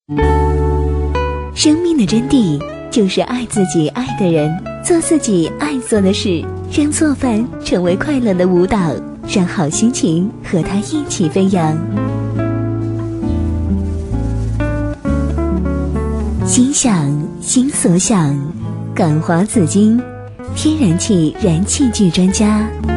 生命的真谛就是爱自己爱的人，做自己爱做的事，让做饭成为快乐的舞蹈，让好心情和它一起飞扬。心想心所想，感华紫金天然气燃气剧专家。